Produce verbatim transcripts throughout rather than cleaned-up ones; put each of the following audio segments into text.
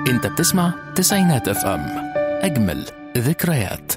انت بتسمع تسعينات اف ام، اجمل ذكريات.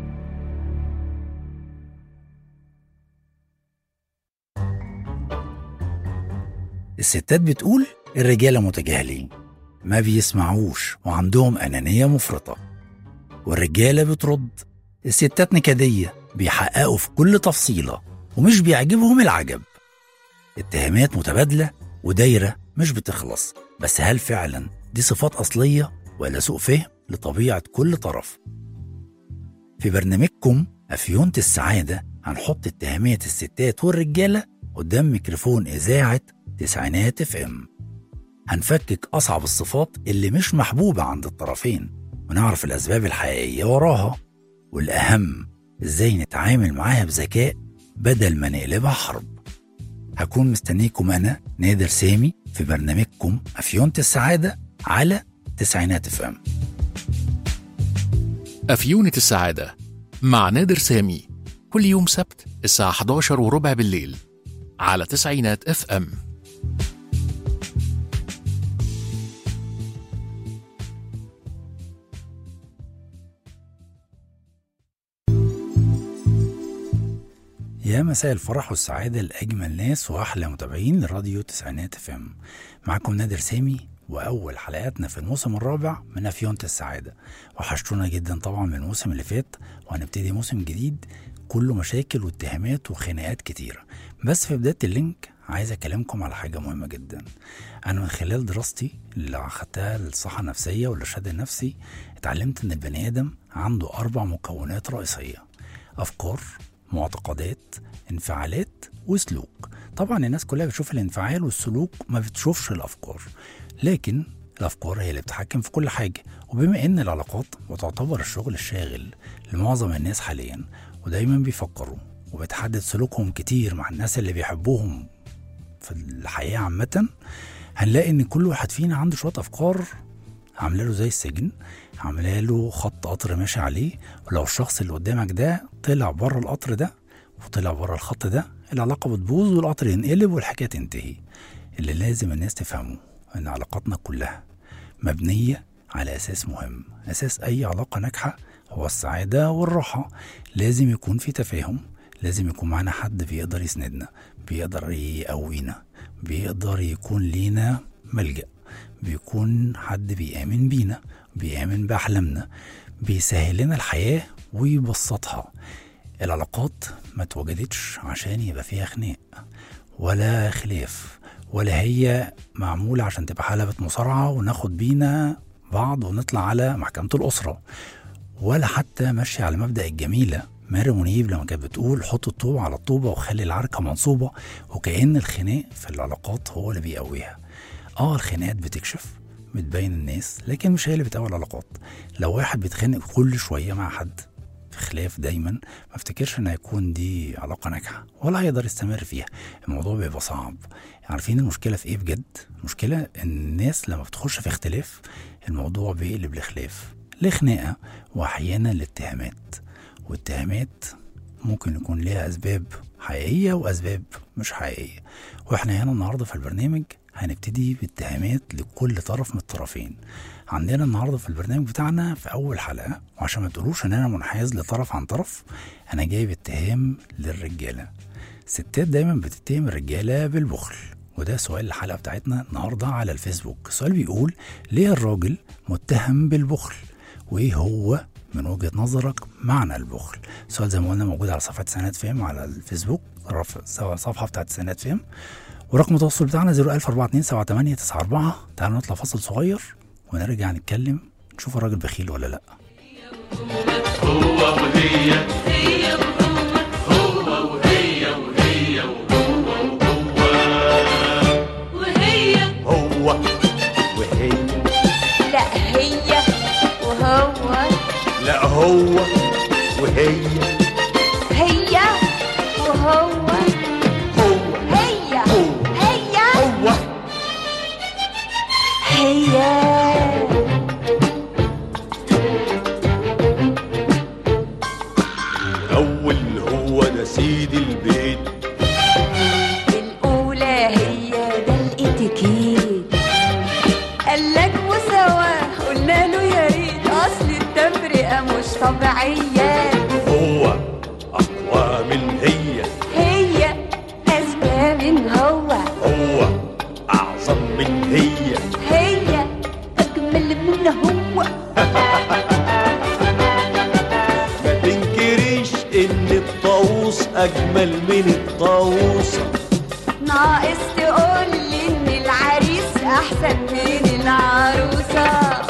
الستات بتقول الرجالة متجاهلين، ما بيسمعوش وعندهم أنانية مفرطة. والرجالة بترد الستات نكدية، بيحققوا في كل تفصيلة ومش بيعجبهم العجب. اتهامات متبادلة ودايرة مش بتخلص، بس هل فعلا دي صفات أصلية ولا سوء فهم لطبيعة كل طرف؟ في برنامجكم أفيونة السعادة هنحط اتهامات الستات والرجالة قدام ميكروفون إذاعة تسعينات اف ام. هنفكك أصعب الصفات اللي مش محبوبة عند الطرفين، ونعرف الأسباب الحقيقية وراها، والأهم إزاي نتعامل معاها بذكاء بدل ما نقلبها حرب. هكون مستنيكم أنا نادر سامي في برنامجكم أفيونة السعادة على تسعينات اف ام. أفيونة السعادة مع نادر سامي كل يوم سبت الساعة إحدى عشر وربع بالليل على تسعينات اف ام. يا مساء الفرح والسعادة لأجمل ناس وأحلى متابعين لراديو تسعينات اف ام. معكم نادر سامي، وأول حلقاتنا في الموسم الرابع من أفيونة السعادة. وحشتونا جدا طبعا من الموسم اللي فات، وهنبتدي موسم جديد كله مشاكل واتهامات وخناقات كتيرة. بس في بداية اللينك عايز أكلمكم على حاجة مهمة جدا. أنا من خلال دراستي اللي أخدتها للصحة النفسية والإرشاد النفسي اتعلمت إن البني آدم عنده أربع مكونات رئيسية: أفكار، معتقدات، انفعالات، وسلوك. طبعا الناس كلها بتشوف الانفعال والسلوك، ما بتشوفش الأفكار. لكن الأفكار هي اللي بتحكم في كل حاجة. وبما إن العلاقات وتعتبر الشغل الشاغل لمعظم الناس حاليا، ودايما بيفكروا وبتحدد سلوكهم كتير مع الناس اللي بيحبوهم في الحياة عامة، هنلاقي إن كل واحد فينا عنده شوية أفكار عامله له زي السجن، عامله له خط قطر ماشي عليه. ولو الشخص اللي قدامك ده طلع بره القطر ده وطلع بره الخط ده، العلاقة بتبوظ والقطر ينقلب والحكاية تنتهي. اللي لازم الناس تفهمه ان علاقاتنا كلها مبنية على اساس مهم. اساس اي علاقة ناجحة هو السعادة والراحة. لازم يكون في تفاهم، لازم يكون معنا حد بيقدر يسندنا، بيقدر يقوينا، بيقدر يكون لينا ملجأ، بيكون حد بيآمن بينا، بيآمن بأحلامنا، بيسهل لنا الحياة ويبسطها. العلاقات ما توجدتش عشان يبقى فيها خناق ولا خلاف، ولا هي معمولة عشان تبقى حلبة مصارعة وناخد بينا بعض ونطلع على محكمة الأسرة، ولا حتى ماشي على مبدأ الجميلة ماري منيب لما كانت بتقول حط الطوب على الطوبة وخلي العركة منصوبة. وكأن الخناق في العلاقات هو اللي بيقويها. اه الخناقات بتكشف، بتبين الناس، لكن مش هي اللي بتقوي العلاقات. لو واحد بيتخانق كل شوية مع حد في خلاف دايما، ما افتكرش ان هيكون دي علاقة ناجحة ولا هيقدر يستمر فيها. الموضوع بيبقى صعب. عارفين المشكلة في ايه بجد؟ المشكلة ان الناس لما بتخش في اختلاف الموضوع بيقلب لخلاف، لخناقة، واحيانا لاتهامات. والاتهامات ممكن يكون ليها اسباب حقيقية واسباب مش حقيقية. واحنا هنا النهاردة في البرنامج هنبتدي باتهامات لكل طرف من الطرفين. عندنا النهاردة في البرنامج بتاعنا في أول حلقة، وعشان ما تقولوش أن أنا منحاز لطرف عن طرف، أنا جايب اتهام للرجالة. ستات دايما بتتهم الرجالة بالبخل، وده سؤال الحلقة بتاعتنا النهاردة على الفيسبوك. السؤال بيقول: ليه الراجل متهم بالبخل؟ وإيه هو من وجهة نظرك معنى البخل؟ السؤال زي ما قلنا موجود على صفحة تسعينات فيم على الفيسبوك، صفحة بتاعت تسعينات فيم، ورقم التواصل بتاعنا صفر ألف أربعة اتنين سبعة تمانية تسعة أربعة. تعالوا نطلع فاصل صغير ونرجع نتكلم نشوف الراجل بخيل ولا لا. هو وهي هي وهو هو وهي وهي وهو وهي هو وهي لا هي وهو لا هو وهي هي وهو هو هي هو هي هو هي. أول أجمل من الطاووسة. ناقص تقولي إن العريس أحسن من العروسة.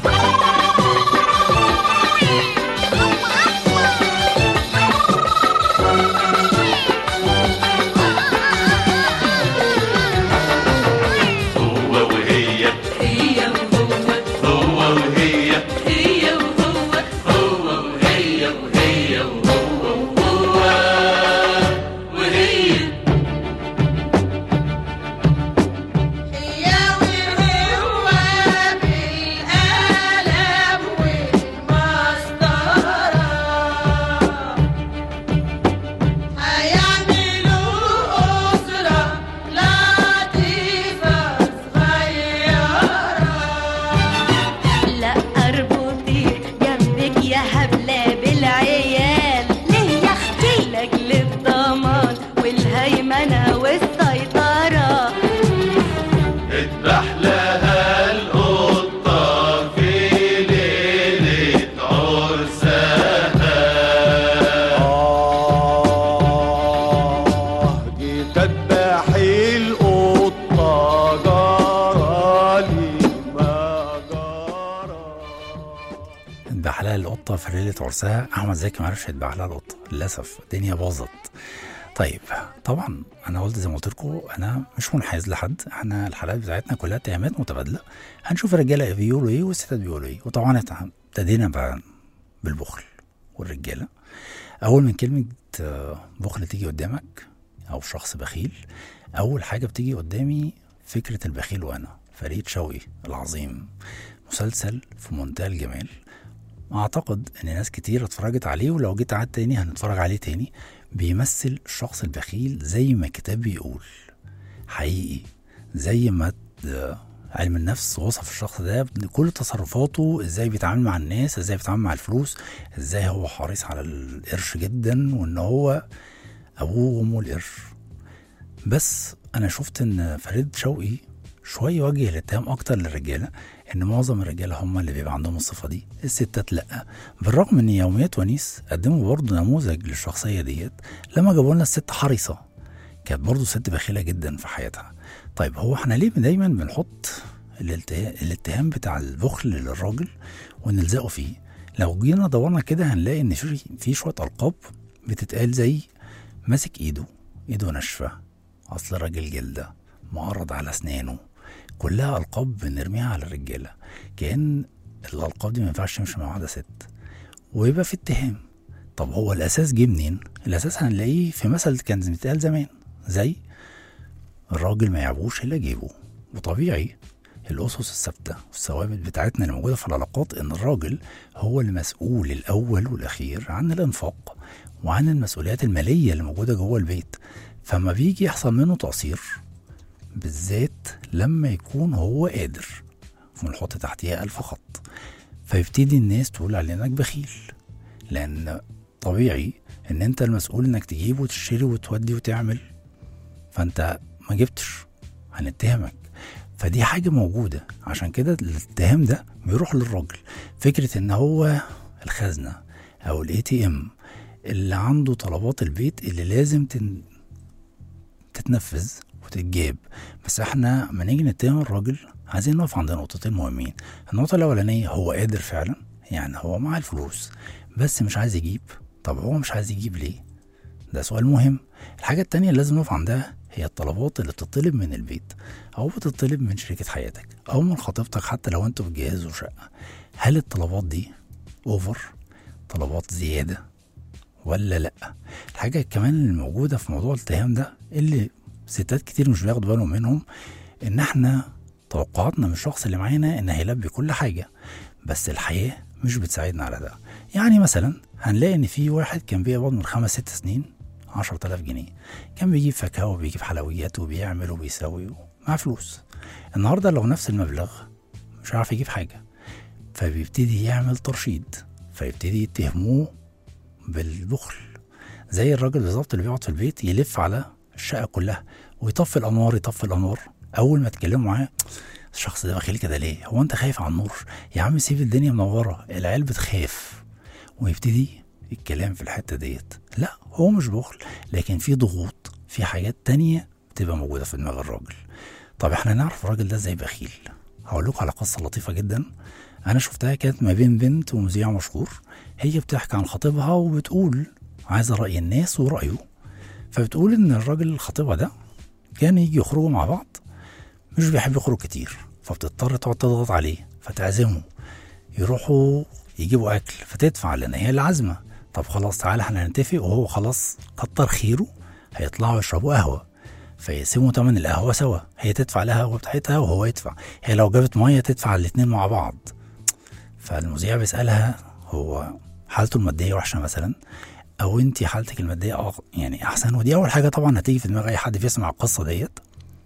في ليلة عرسها أحمد زكي معرفش يتباع لها القطة للأسف، الدنيا باظت. طيب طبعا أنا قلت زي ما قلت لكم أنا مش منحاز لحد، احنا الحلقات بتاعتنا كلها اتهامات متبادلة، هنشوف الرجالة بيقولوا إيه والستات بيقولوا إيه. وطبعا ابتدينا بقى بالبخل والرجالة. أول من كلمة بخل تيجي قدامك أو شخص بخيل، أول حاجة بتيجي قدامي فكرة البخيل وأنا فريد شوقي العظيم، مسلسل في منتهى الجمال. اعتقد ان ناس كتير اتفرجت عليه، ولو جيت عاد تاني هنتفرج عليه تاني. بيمثل الشخص البخيل زي ما الكتاب بيقول حقيقي، زي ما علم النفس وصف الشخص ده كل تصرفاته، ازاي بيتعامل مع الناس، ازاي بيتعامل مع الفلوس، ازاي هو حريص على القرش جدا، وان هو ابوه وامه القرش. بس انا شفت ان فريد شوقي شوية وجه الاتهام اكتر للرجالة، ان معظم الرجاله هم اللي بيبقى عندهم الصفه دي، الستات لا. بالرغم ان يوميات ونيس قدموا برضه نموذج للشخصيه ديت لما جابوا لنا الست حريصه، كانت برضه ست بخيله جدا في حياتها. طيب هو احنا ليه دايما بنحط الاتهام بتاع البخل للراجل ونلزقه فيه؟ لو جينا دورنا كده هنلاقي ان في شويه القاب بتتقال زي ماسك ايده، ايده ناشفه، اصل راجل جلده، معرض على اسنانه، كلها ألقاب بنرميها على الرجالة، كأن الألقاب دي ما ينفعش تمشي مع واحدة ست، ويبقى في اتهام. طب هو الأساس جه منين؟ الأساس هنلاقيه في مثل كان بيتقال زمان زي الراجل ما يعبوش إلا جيبه. وطبيعي الأسس الثابتة والثوابت بتاعتنا اللي موجودة في العلاقات إن الراجل هو المسؤول الأول والأخير عن الإنفاق وعن المسؤوليات المالية اللي موجودة جوه البيت. فما بيجي يحصل منه تقصير، بالذات لما يكون هو قادر، ونحط تحتيها ألف خط، فيبتدي الناس تقول علينا انك بخيل، لأن طبيعي ان انت المسؤول انك تجيب وتشتري وتودي وتعمل، فانت ما جبتش هنتهمك. فدي حاجة موجودة، عشان كده الاتهام ده بيروح للراجل. فكرة ان هو الخزنة او الاي تي ام اللي عنده طلبات البيت اللي لازم تن... تتنفذ وتتجاب. بس احنا ما نيجي نتهم الراجل عايزين نقف عند نقطتين مهمين. النقطة الأولانية هو قادر فعلا، يعني هو معاه الفلوس بس مش عايز يجيب. طب هو مش عايز يجيب ليه؟ ده سؤال مهم. الحاجة التانية اللي لازم نقف عندها هي الطلبات اللي بتطلب من البيت أو بتطلب من شريكة حياتك أو من خطيبتك، حتى لو انتوا بتجهزوا شقة. هل الطلبات دي اوفر، طلبات زيادة ولا لأ؟ الحاجة كمان اللي موجودة في موضوع الاتهام ده اللي ستات كتير مش بياخدوا بالهم منهم، ان احنا توقعاتنا من الشخص اللي معانا ان هيلبي كل حاجة، بس الحياة مش بتساعدنا على ده. يعني مثلا هنلاقي ان في واحد كان بيقبض من خمس ست سنين عشرة آلاف جنيه، كان بيجيب فاكهة وبيجيب حلويات وبيعمل وبيسوي مع فلوس. النهاردة لو نفس المبلغ مش عارف يجيب حاجة، فبيبتدي يعمل ترشيد، فيبتدي يتهموه بالبخل. زي الراجل بالظبط اللي بيقعد في البيت يلف على الشقة كلها ويطفي الأنوار يطفي الأنوار. أول ما تكلموا معاه، الشخص ده بخيل كده ليه؟ هو أنت خايف على النور؟ يا عم سيب الدنيا منورة، العيال بتخاف. ويبتدي الكلام في الحتة ديت. لا هو مش بخل، لكن في ضغوط، في حاجات تانية بتبقى موجودة في دماغ الراجل. طب احنا نعرف الراجل ده ازاي بخيل؟ هقول لكم على قصة لطيفة جدا انا شفتها، كانت ما بين بنت ومذيع مشهور. هي بتحكي عن خطيبها وبتقول عايزة رأي الناس ورأيه. فبتقول ان الراجل خطيبها ده كان يجي يخرجوا مع بعض، مش بيحب يخرج كتير، فبتضطر تقعد تضغط عليه فتعزمه، يروحوا يجيبوا اكل فتدفع لان هي اللي عازمه. طب خلاص تعالى احنا هنتفق، وهو خلاص كتر خيره هيطلعوا يشربوا قهوه، فيقسموا تمن القهوه سوا، هي تدفع لها القهوه بتاعتها وهو يدفع، هي لو جابت ميه تدفع الاتنين مع بعض. فالمذيع بيسالها هو حالته الماديه وحشه مثلا، او انت حالتك الماديه اه يعني احسن؟ ودي اول حاجه طبعا هتيجي في دماغ اي حد بيسمع القصه ديت.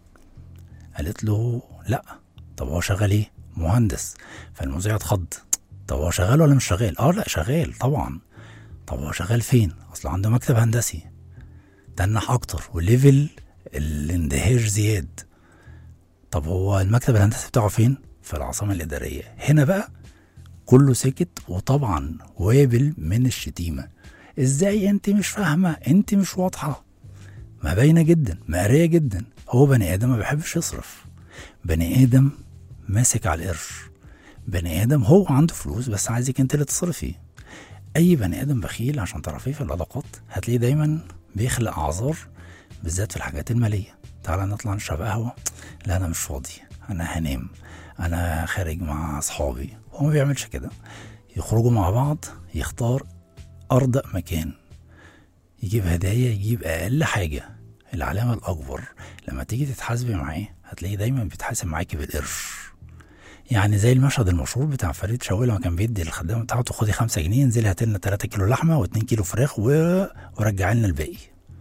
قالت له لا. طب هو شغال ايه؟ مهندس. فالمذيع اتخض، طب هو شغال ولا مش شغال؟ اه لا شغال طبعا. طب هو شغال فين؟ اصل عنده مكتب هندسي. تنح اكتر وليفل الاندهاش زياد. طب هو المكتب الهندسي بتاعه فين؟ في العاصمه الاداريه. هنا بقى كله سكت، وطبعا وابل من الشتيمه. ازاي انت مش فاهمه؟ انت مش واضحه. ما باينه جدا، مقريه جدا. هو بني ادم ما بيحبش يصرف، بني ادم ماسك على القرش، بني ادم هو عنده فلوس بس عايزك انت اللي تصرفي. اي بني ادم بخيل عشان تعرفيه في العلاقات هتلاقيه دايما بيخلق اعذار، بالذات في الحاجات الماليه. تعالى نطلع نشرب قهوه، لا انا مش فاضي، انا هنام، انا خارج مع اصحابي. هو ما بيعملش كده. يخرجوا مع بعض، يختار ارضى مكان، يجيب هدايا، يجيب اقل حاجه. العلامه الاكبر لما تيجي تتحاسبي معاه هتلاقيه دايما بيتحاسب معاكي بالقرش. يعني زي المشهد المشهور بتاع فريد شوقي لما كان بيدي الخدامه بتاعته خدي خمسة جنيه انزلي هات لنا تلاتة كيلو لحمه واتنين كيلو فراخ و... ورجعي لنا الباقي.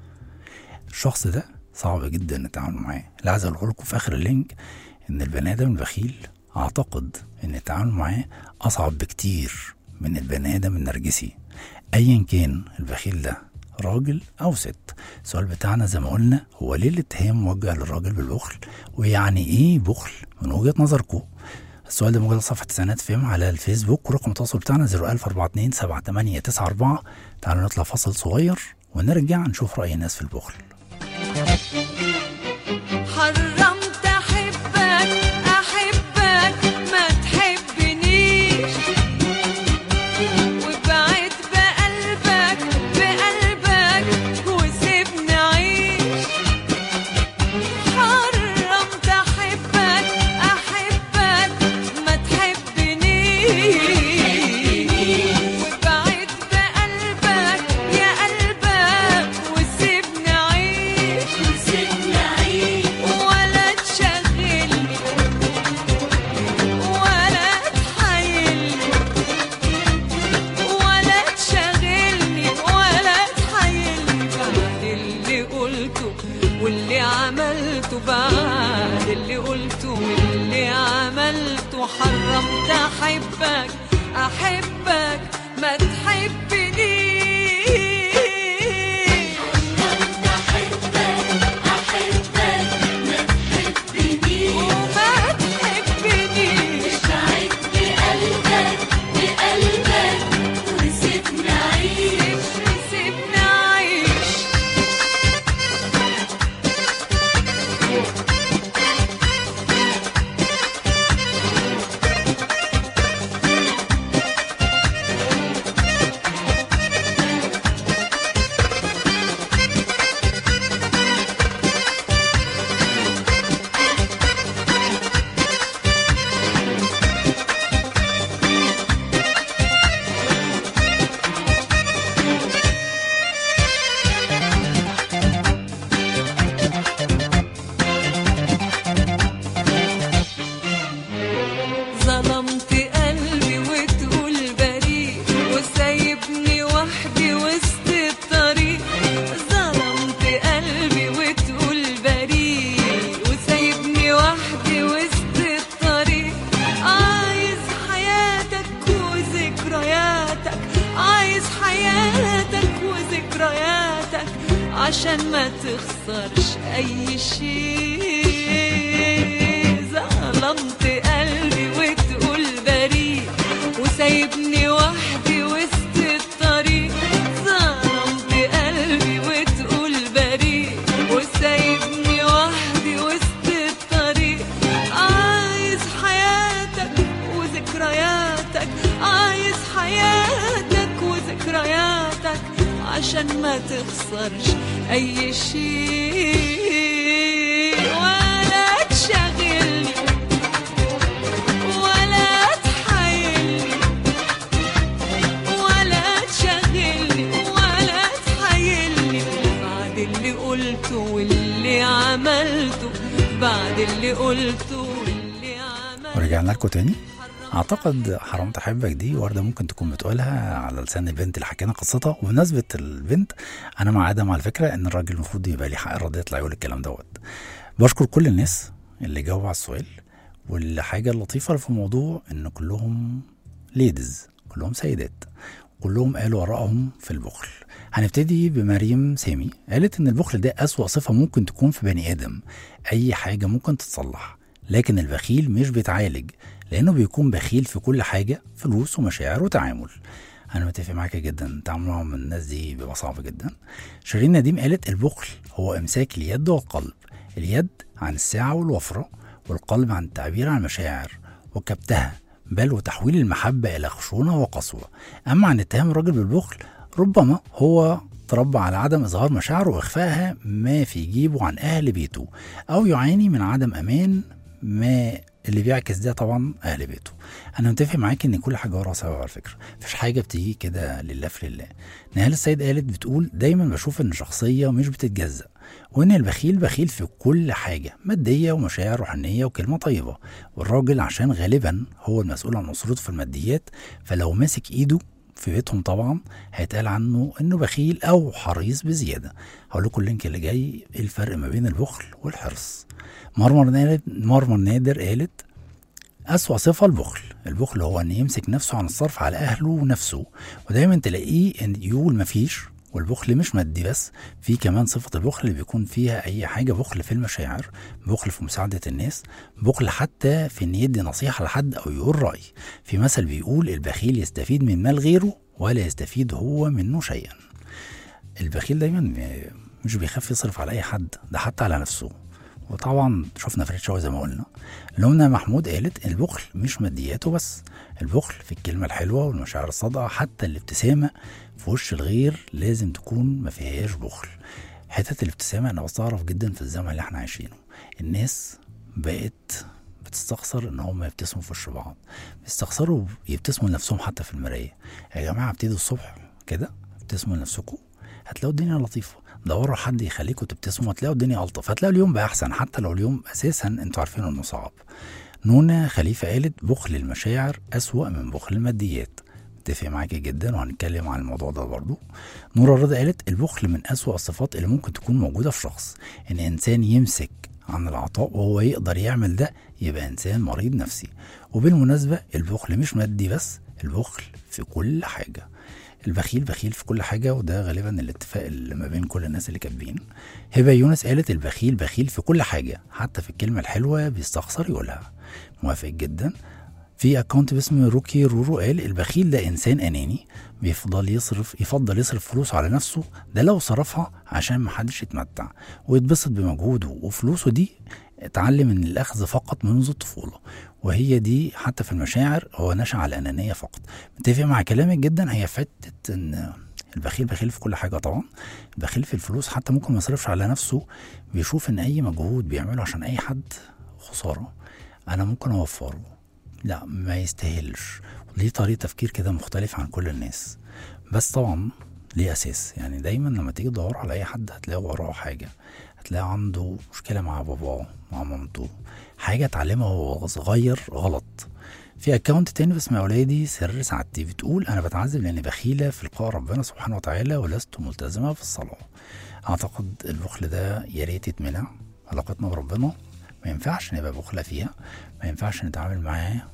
الشخص ده صعب جدا التعامل معاه. اللي عايز اقوله لكم في اخر اللينك ان البني ادم البخيل اعتقد ان التعامل معاه اصعب بكتير من البني ادم النرجسي. ايا كان البخيل ده راجل او ست. السؤال بتاعنا زي ما قلنا هو ليه الاتهام موجه للراجل بالبخل، ويعني ايه بخل من وجهة نظركم؟ السؤال ده موجود على صفحة تسعينات فيم على الفيسبوك، ورقم التواصل بتاعنا صفر ألف أربعة اتنين سبعة تمانية تسعة أربعة. تعالوا نطلع فاصل صغير ونرجع نشوف رأي الناس في البخل. حرمت احبك احبك ما تحبنيش، وبعد بقلبك بقلبك وسيبني اعيش. حرمت احبك احبك ما تحبنيش، وبعد بقلبك يا قلبك وسيبني اعيش. ولا تشغلني ولا تحايلني، ولا تشغلني ولا تحايلني بعد اللي قلته واللي عملته، بعد اللي قلته واللي عملته. حرمت احبك احبك ما تحبنيش، وما تحبنيش. سيبني اعيش سيبني اعيش. ظلمت قلبي وتقول بريء وسايبني وحدي وسط الطريق. ظلمت قلبي وتقول بريء وسايبني وحدي وسط الطريق. عايز حياتك وذكرياتك، عايز حياتك وذكرياتك عشان ما تخسرش اي شيء. ظلمت قلبي وتقول بريء وسايبني وحدي وسط الطريق. ما تخسرش اي شيء، ولا تشغلني ولا تحايلني، ولا تشغلني ولا تحايلني، بعد اللي قلته واللي عملته، بعد اللي قلته واللي عملته. ورجعنا لكم تاني. اعتقد حرام تحبك دي وردة ممكن تكون بتقولها على لسان البنت اللي حكينا قصتها. وبمناسبة البنت، انا مع ادم على الفكرة ان الراجل المفروض يبقى ليه حق الرد يطلع يقول الكلام دوت. بشكر كل الناس اللي جاوبوا على السؤال، والحاجة اللطيفة في الموضوع ان كلهم ليدز، كلهم سيدات، كلهم قالوا آرائهم في البخل. هنبتدي بمريم سامي، قالت ان البخل ده أسوأ صفة ممكن تكون في بني آدم. اي حاجة ممكن تتصلح، لكن البخيل مش بيتعالج، لانه بيكون بخيل في كل حاجة، فلوس ومشاعر وتعامل. انا متفق معاك جدا، التعامل مع الناس دي بيبقى صعب جدا. شيرين نديم قالت البخل هو امساك اليد والقلب، اليد عن الساعة والوفرة، والقلب عن التعبير عن المشاعر وكبتها، بل وتحويل المحبة إلى خشونة وقسوة. أما عن اتهام الرجل بالبخل، ربما هو تربى على عدم إظهار مشاعره وإخفائها ما في جيبه عن أهل بيته، أو يعاني من عدم أمان ما اللي بيعكس ده طبعا أهل بيته. أنا متفق معاك إن كل حاجة وراها سبب على فكرة، مفيش حاجة بتيجي كده لله في لله. نهال السيد قالت بتقول دايما بشوف إن شخصية مش بتتجزأ، وإن البخيل بخيل في كل حاجة، مادية ومشاعر روحانية وكلمة طيبة. والراجل عشان غالبا هو المسؤول عن أسرته في الماديات، فلو ماسك إيده في بيتهم طبعا هيتقال عنه إنه بخيل أو حريص بزيادة. هقول لكم اللينك اللي جاي إيه الفرق ما بين البخل والحرص. مرمر نادر, مرمر نادر قالت أسوأ صفة البخل. البخل هو أن يمسك نفسه عن الصرف على أهله ونفسه، ودايما تلاقيه أن يقول مفيش. والبخل مش مادي بس، في كمان صفة البخل اللي بيكون فيها أي حاجة، بخل في المشاعر، بخل في مساعدة الناس، بخل حتى في أن يدي نصيحة لحد أو يقول رأي. في مثل بيقول البخيل يستفيد من مال غيره ولا يستفيد هو منه شيئا. البخيل دايما مش بيخاف يصرف على أي حد، ده حتى على نفسه. وطبعا شفنا فريد شوقي زي ما قلنا. لمنى محمود قالت البخل مش مادياته بس، البخل في الكلمة الحلوة والمشاعر الصادقة، حتى الابتسامة في وش الغير لازم تكون ما فيهاش بخل. حتة الابتسامة أنا بستغرب جدا في الزمن اللي احنا عايشينه، الناس بقت بتستخسر ان هم يبتسموا في وش بعض، بيستخسروا يبتسموا لنفسهم حتى في المراية. يا جماعة ابتدوا الصبح كده ابتسموا لنفسكم، هتلاقوا الدنيا لطيفة. دوروا حد يخليكم تبتسموا، هتلاقوا الدنيا ألطف، هتلاقوا اليوم بقى أحسن، حتى لو اليوم أساسا انتوا عارفين انه صعب. نونا خليفة قالت بخل المشاعر أسوأ من بخل الماديات. متفق معاكي جدا وهنتكلم عن الموضوع ده برضو. نورة رضا قالت البخل من أسوأ الصفات اللي ممكن تكون موجودة في شخص. إن إنسان يمسك عن العطاء وهو يقدر يعمل ده يبقى إنسان مريض نفسي. وبالمناسبة البخل مش مادي بس، البخل في كل حاجة. البخيل بخيل في كل حاجة، وده غالبا الاتفاق اللي ما بين كل الناس اللي كاتبين. هبة يونس قالت البخيل بخيل في كل حاجة، حتى في الكلمة الحلوة بيستخسر يقولها. موافق جدا. في اكونت باسم روكي رورو قال البخيل ده انسان اناني، بيفضل يصرف يفضل يصرف فلوسه على نفسه، ده لو صرفها عشان محدش يتمتع ويتبسط بمجهوده وفلوسه دي اتعلم من الاخذ فقط منذ الطفوله، وهي دي حتى في المشاعر هو نشأ على الانانيه فقط. متفق مع كلامك جدا. هي فتت ان البخيل بخيل في كل حاجه طبعا، البخيل في الفلوس حتى ممكن ما يصرفش على نفسه، بيشوف ان اي مجهود بيعمله عشان اي حد خساره، انا ممكن اوفره، لا ما يستاهلش. ليه طريقه تفكير كده مختلف عن كل الناس، بس طبعا ليه اساس. يعني دايما لما تيجي تدور على اي حد هتلاقي وراه حاجه، هتلاقي عنده مشكله مع باباه مع مامته، حاجه اتعلمها وهو صغير غلط. في اكونت تاني باسم اولادي سر سعادتي بتقول انا بتعذب لاني بخيله في لقاء ربنا سبحانه وتعالى ولست ملتزمه في الصلاه. اعتقد البخل ده يا ريت يتمنع. علاقتنا بربنا ما ينفعش نبقى بخلة فيها، ما ينفعش نتعامل معاه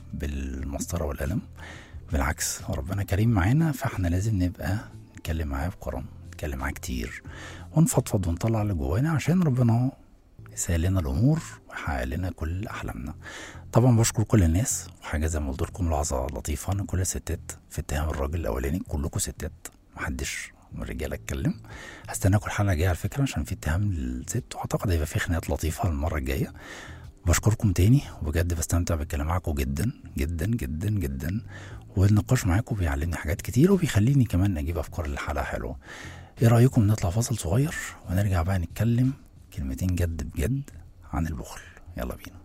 بالمسطرة والقلم، بالعكس ربنا كريم معانا، فاحنا لازم نبقى نتكلم معاه بكرم، نتكلم معاه كتير ونفضفض ونطلع اللي جوانا عشان ربنا يسهل لنا الامور ويحقق لنا كل احلامنا. طبعا بشكر كل الناس، وحاجه زي ما قلت لكم لحظه لطيفه ان كل الستات في اتهام الراجل الاولاني، كلكم ستات محدش من الرجاله اتكلم. هستناكم الحلقه الجايه على فكره عشان في اتهام للست، واعتقد هيبقى في خناقات لطيفه المره الجايه. بشكركم تاني، وبجد بستمتع بالكلام معاكم جدا جدا جدا جدا، والنقاش معاكم بيعلمني حاجات كتير وبيخليني كمان اجيب افكار للحلقه حلوه. ايه رايكم نطلع فاصل صغير ونرجع بقى نتكلم كلمتين جد بجد عن البخل؟ يلا بينا.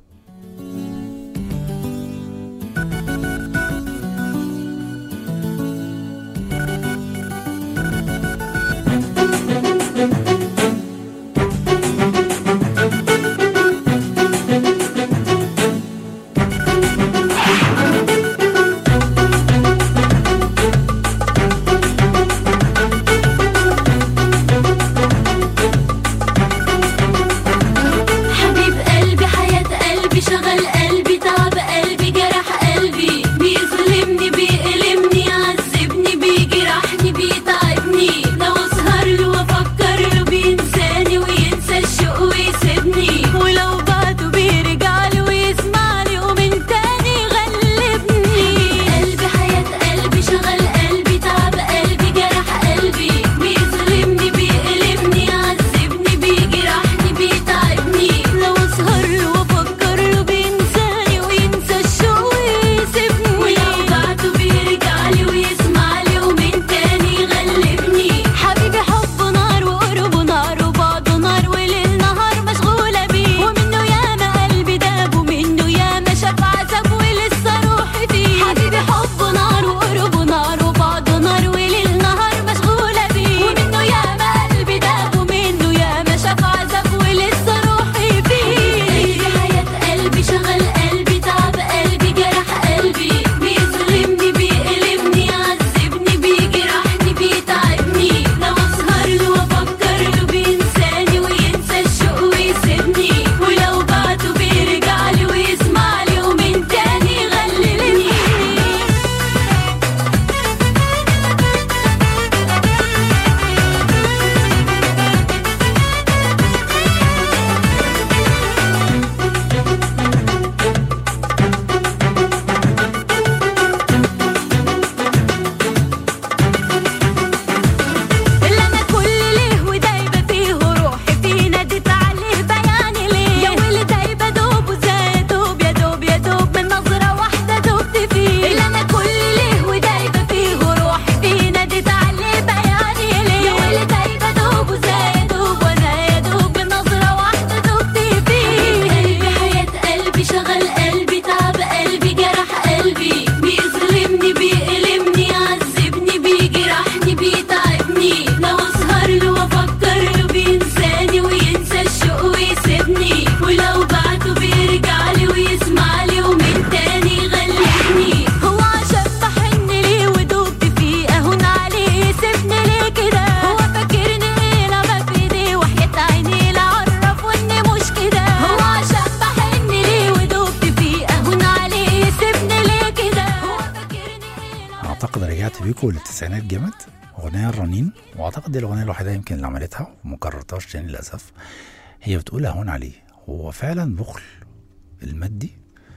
للتسعينات جامد أغنية الرنين، وأعتقد دي الأغنية الوحيدة يمكن اللي عملتها ومكررتهاش تاني للأسف. هي بتقول هون عليه. هو فعلا بخل المادي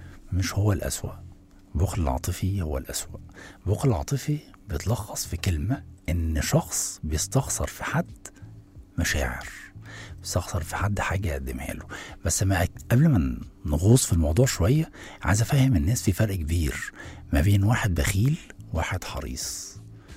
مش هو الأسوأ، بخل العاطفي هو الأسوأ. بخل العاطفي بيتلخص في كلمة إن شخص بيستخسر في حد مشاعر، بيستخسر في حد حاجة يقدمها له. بس ما قبل ما نغوص في الموضوع شوية عايز أفهم الناس في فرق كبير ما بين واحد بخيل واحد حريص.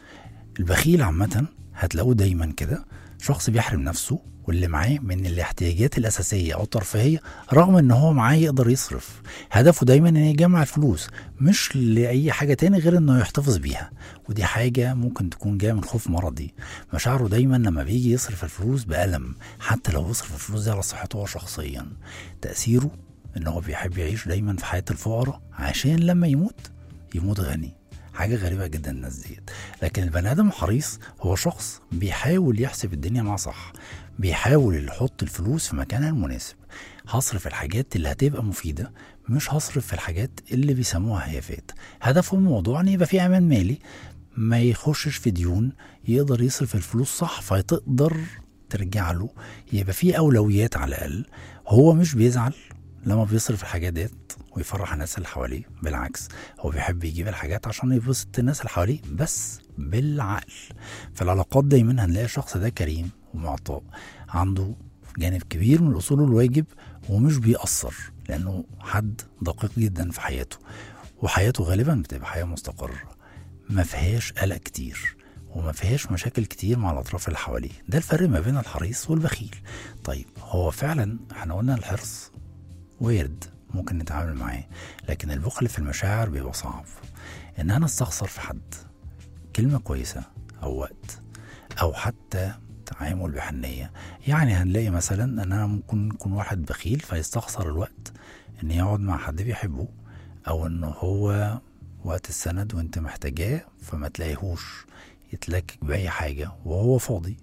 البخيل عامة هتلاقوه دايما كده شخص بيحرم نفسه واللي معاه من الاحتياجات الأساسية أو الترفيهية، رغم ان هو معاه يقدر يصرف. هدفه دايما ان يجمع الفلوس، مش لأي حاجة تاني غير انه يحتفظ بيها، ودي حاجة ممكن تكون جاية من خوف مرضي. مشاعره دايما لما بيجي يصرف الفلوس بألم، حتى لو يصرف الفلوس دي على صحته هو شخصيا. تأثيره ان هو بيحب يعيش دايما في حياة الفقراء عشان لما يموت يموت غني. حاجة غريبة جدا الناس ديت. لكن البني آدم الحريص هو شخص بيحاول يحسب الدنيا مع صح، بيحاول يحط الفلوس في مكانها المناسب. هصرف الحاجات اللي هتبقى مفيدة، مش هصرف في الحاجات اللي بيسموها هيافات. هدفه الموضوع ان يبقى فيه امان مالي، ما يخشش في ديون، يقدر يصرف الفلوس صح فتقدر ترجع له، يبقى فيه اولويات على الاقل. هو مش بيزعل لما بيصرف الحاجات ديت ويفرح الناس اللي حواليه، بالعكس هو بيحب يجيب الحاجات عشان يبسط الناس اللي حواليه، بس بالعقل. في العلاقات دايما هنلاقي الشخص ده كريم ومعطاء، عنده جانب كبير من الأصول والواجب، ومش بيأثر لأنه حد دقيق جدا في حياته، وحياته غالبا بتبقى حياة مستقرة ما فيهاش قلق كتير وما فيهاش مشاكل كتير مع الأطراف اللي حواليه. ده الفرق ما بين الحريص والبخيل. طيب هو فعلا احنا قلنا الحرص وارد ممكن نتعامل معاه، لكن البخل في المشاعر بيبقى صعب. ان انا استخسر في حد كلمة كويسة او وقت او حتى تعامل بحنية. يعني هنلاقي مثلا ان انا ممكن يكون واحد بخيل فيستخسر الوقت ان يقعد مع حد بيحبه، او ان هو وقت السند وانت محتاجاه فما تلاقيهوش يتلكك بأي حاجة وهو فاضي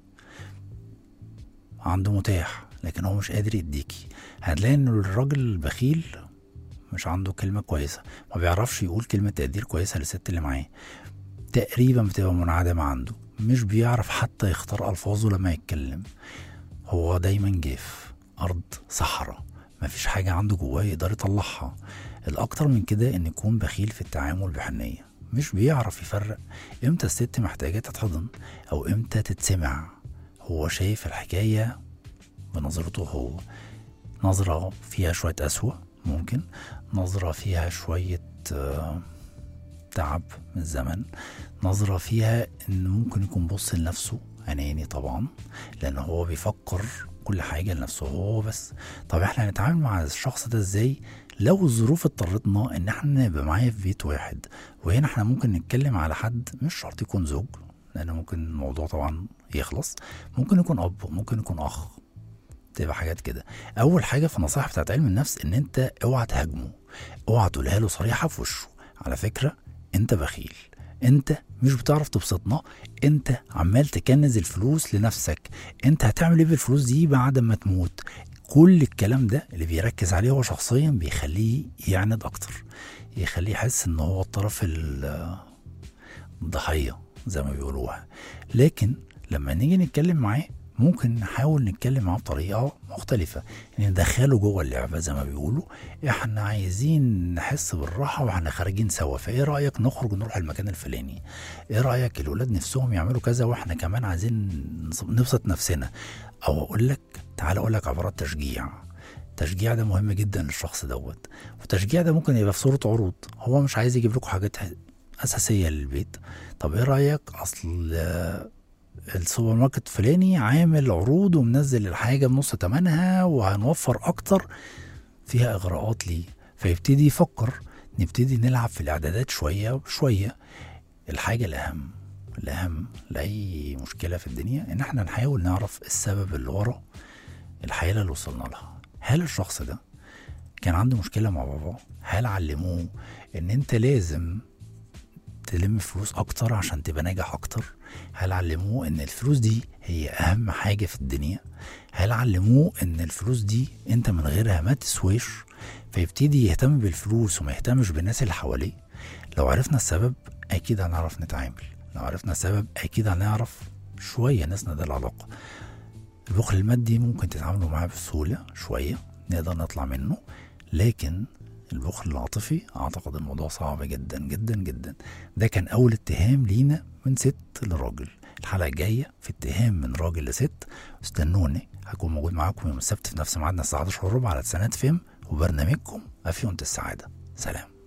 عنده متاح لكن هو مش قادر يديكي. هتلاقي ان الراجل البخيل مش عنده كلمة كويسة، ما بيعرفش يقول كلمة تقدير كويسة للست اللي معاه، تقريبا بتبقى منعدمة عنده، مش بيعرف حتى يختار ألفاظه لما يتكلم. هو دايما جاف، أرض صحراء، مفيش حاجة عنده جواه يقدر يطلعها. الأكتر من كده إن يكون بخيل في التعامل بحنية، مش بيعرف يفرق إمتى الست محتاجة تتحضن أو إمتى تتسمع. هو شايف الحكاية بنظرته هو، نظرة فيها شوية قسوة، ممكن نظرة فيها شوية تعب من الزمن، نظرة فيها إن ممكن يكون بص لنفسه أناني طبعا لأنه هو بيفكر كل حاجة لنفسه هو بس. طب احنا هنتعامل مع الشخص ده ازاي لو الظروف اضطرتنا ان احنا نبقى معاه في بيت واحد؟ وهنا احنا ممكن نتكلم على حد مش شرط يكون زوج، لان ممكن الموضوع طبعا يخلص، ممكن يكون اب، ممكن يكون اخ، تبقى حاجات كده. اول حاجة في النصائح بتاعت علم النفس ان انت اوعى تهاجمه، اوعى تقولها له صريحة في وشه على فكرة انت بخيل، انت مش بتعرف تبسطنا، انت عمال تكنز الفلوس لنفسك، انت هتعمل ايه بالفلوس دي بعد ما تموت؟ كل الكلام ده اللي بيركز عليه هو شخصيا بيخليه يعند اكتر، يخليه يحس ان هو الطرف الضحية زي ما بيقولوها. لكن لما نيجي نتكلم معاه ممكن نحاول نتكلم معاه بطريقة مختلفة، يعني ندخله جوه اللعبة زي ما بيقولوا. احنا عايزين نحس بالراحة واحنا خارجين سوا، فايه رأيك نخرج نروح المكان الفلاني؟ ايه رأيك الولاد نفسهم يعملوا كذا واحنا كمان عايزين نبسط نفسنا؟ او اقول لك تعال اقول لك عبارات تشجيع. التشجيع ده مهم جدا للشخص دوت، والتشجيع ده ممكن يبقى في صورة عروض، هو مش عايز يجيب لكم حاجات أساسية للبيت. طب ايه رأيك اصل السوبر ماركت فلاني عامل عروض ومنزل الحاجة بنص تمنها وهنوفر اكتر، فيها اغراءات ليه، فيبتدي يفكر. نبتدي نلعب في الاعدادات شوية بشوية. الحاجة الاهم الاهم لأي مشكلة في الدنيا ان احنا نحاول نعرف السبب اللي ورا الحالة اللي وصلنا لها. هل الشخص ده كان عنده مشكلة مع بابا؟ هل علموه ان انت لازم تلم فلوس اكتر عشان تبقى ناجح اكتر؟ هل علموه ان الفلوس دي هي اهم حاجة في الدنيا؟ هل علموه ان الفلوس دي انت من غيرها ما تسويش؟ فيبتدي يهتم بالفلوس وما يهتمش بالناس اللي حواليه. لو عرفنا السبب اكيد هنعرف نتعامل، لو عرفنا السبب اكيد هنعرف شوية نسند العلاقة. البخل المادي ممكن تتعاملوا معاه بسهولة شوية، نقدر نطلع منه، لكن البخل العاطفي اعتقد الموضوع صعب جدا جدا جدا. ده كان اول اتهام لينا من ست لراجل. الحلقة الجاية في اتهام من راجل لست، استنوني، هكون موجود معاكم يوم السبت في نفس ميعادنا الساعة احداشر وربع على تسعينات فيم وبرنامجكم أفيونة السعادة. سلام.